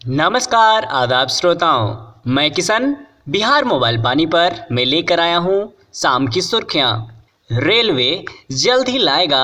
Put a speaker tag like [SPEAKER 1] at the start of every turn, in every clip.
[SPEAKER 1] नमस्कार आदाब श्रोताओं, मैं किशन बिहार मोबाइल पानी पर मैं लेकर आया हूँ शाम की सुर्खियाँ। रेलवे जल्द ही लाएगा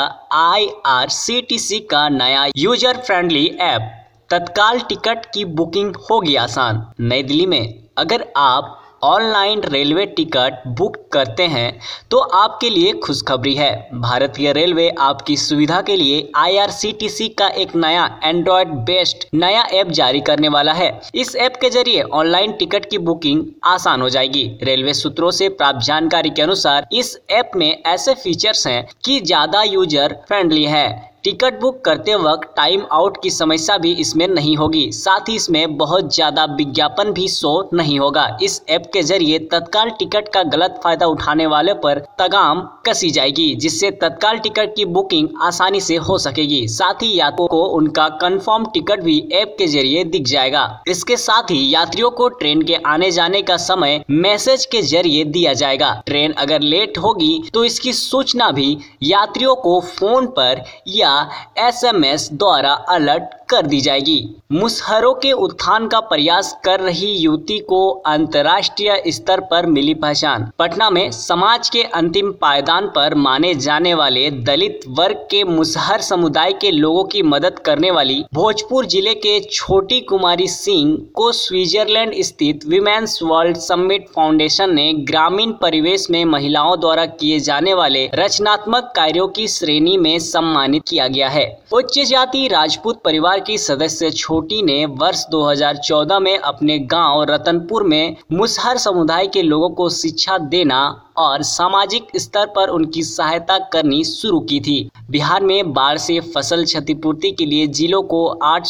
[SPEAKER 1] IRCTC का नया user friendly app. Tatkal ticket की बुकिंग होगी आसान। नई दिल्ली में अगर आप ऑनलाइन रेलवे टिकट बुक करते हैं तो आपके लिए खुशखबरी है। भारतीय रेलवे आपकी सुविधा के लिए IRCTC का एक नया एंड्रॉयड बेस्ड नया ऐप जारी करने वाला है। इस ऐप के जरिए ऑनलाइन टिकट की बुकिंग आसान हो जाएगी। रेलवे सूत्रों से प्राप्त जानकारी के अनुसार इस ऐप में ऐसे फीचर्स हैं कि ज्यादा यूजर फ्रेंडली है। टिकट बुक करते वक्त टाइम आउट की समस्या भी इसमें नहीं होगी। साथ ही इसमें बहुत ज्यादा विज्ञापन भी शो नहीं होगा। इस ऐप के जरिए तत्काल टिकट का गलत फायदा उठाने वाले पर लगाम कसी जाएगी, जिससे तत्काल टिकट की बुकिंग आसानी से हो सकेगी। साथ ही यात्रियों को उनका कंफर्म टिकट भी ऐप के जरिए दिख जाएगा। इसके साथ ही यात्रियों को ट्रेन के आने जाने का समय मैसेज के जरिए दिया जाएगा। ट्रेन अगर लेट होगी तो इसकी सूचना भी यात्रियों को फोन पर या SMS द्वारा अलर्ट कर दी जाएगी। मुसहरों के उत्थान का प्रयास कर रही युवती को अंतर्राष्ट्रीय स्तर पर मिली पहचान। पटना में समाज के अंतिम पायदान पर माने जाने वाले दलित वर्ग के मुसहर समुदाय के लोगों की मदद करने वाली भोजपुर जिले के छोटी कुमारी सिंह को स्विट्जरलैंड स्थित विमेंस वर्ल्ड समिट फाउंडेशन ने ग्रामीण परिवेश में महिलाओं द्वारा किए जाने वाले रचनात्मक कार्यों की श्रेणी में सम्मानित किया गया है। उच्च जाति राजपूत परिवार की सदस्य छोटी ने वर्ष 2014 में अपने गांव रतनपुर में मुसहर समुदाय के लोगों को शिक्षा देना और सामाजिक स्तर पर उनकी सहायता करनी शुरू की थी। बिहार में बाढ़ से फसल क्षतिपूर्ति के लिए जिलों को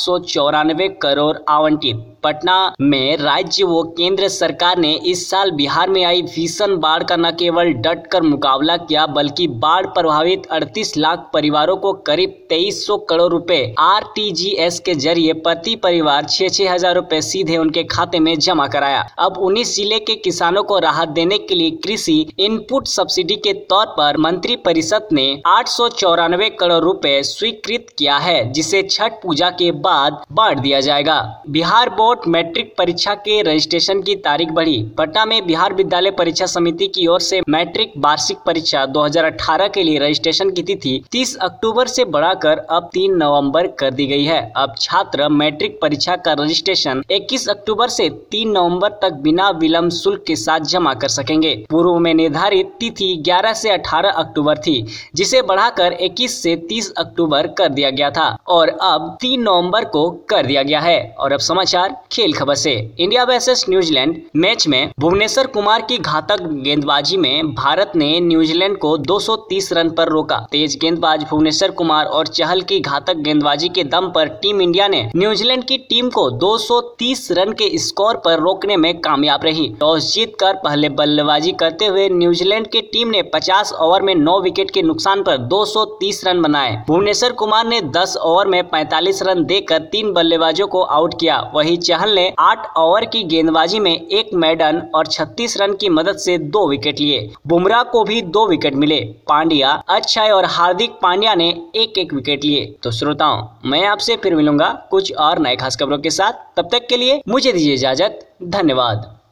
[SPEAKER 1] 894 करोड़ आवंटित। पटना में राज्य व केंद्र सरकार ने इस साल बिहार में आई भीषण बाढ़ का न केवल डट कर मुकाबला किया, बल्कि बाढ़ प्रभावित 38 लाख परिवारों को करीब 2300 करोड़ रुपए RTGS के जरिए प्रति परिवार 6-6 हजार रुपए सीधे उनके खाते में जमा कराया। अब 19 जिले के किसानों को राहत देने के लिए कृषि इनपुट सब्सिडी के तौर पर मंत्री परिषद ने 894 करोड़ रुपए स्वीकृत किया है, जिसे छठ पूजा के बाद बांट दिया जाएगा। बिहार बोर्ड मैट्रिक परीक्षा के रजिस्ट्रेशन की तारीख बढ़ी। पटना में बिहार विद्यालय परीक्षा समिति की ओर से मैट्रिक वार्षिक परीक्षा 2018 के लिए रजिस्ट्रेशन की तिथि 30 अक्टूबर से बढ़ाकर अब 3 नवंबर कर दी गई है। अब छात्र मैट्रिक परीक्षा का रजिस्ट्रेशन 21 अक्टूबर से 3 नवंबर तक बिना विलंब शुल्क के साथ जमा कर सकेंगे। पूर्व में निर्धारित तिथि 11 से 18 अक्टूबर थी, जिसे बढ़ाकर 21 से 30 अक्टूबर कर दिया गया था और अब 3 नवंबर को कर दिया गया है। और अब समाचार खेल खबर से। इंडिया वर्सेस न्यूजीलैंड मैच में भुवनेश्वर कुमार की घातक गेंदबाजी में भारत ने न्यूजीलैंड को 230 रन पर रोका। तेज गेंदबाज भुवनेश्वर कुमार और चहल की घातक गेंदबाजी के दम पर टीम इंडिया ने न्यूजीलैंड की टीम को 230 रन के स्कोर पर रोकने में कामयाब रही। टॉस जीतकर पहले बल्लेबाजी करते हुए न्यूजीलैंड की टीम ने 50 ओवर में 9 विकेट के नुकसान पर 230 रन बनाए। भुवनेश्वर कुमार ने 10 ओवर में 45 रन देकर 3 बल्लेबाजों को आउट किया। वहीं चहल ने 8 ओवर की गेंदबाजी में 1 मेडन और 36 रन की मदद से 2 विकेट लिए। बुमराह को भी 2 विकेट मिले। पांड्या, अक्षय और हार्दिक पांड्या ने 1-1 विकेट लिए। तो श्रोताओं, मैं आपसे फिर मिलूंगा कुछ और नए खास खबरों के साथ। तब तक के लिए मुझे दीजिए इजाजत। धन्यवाद।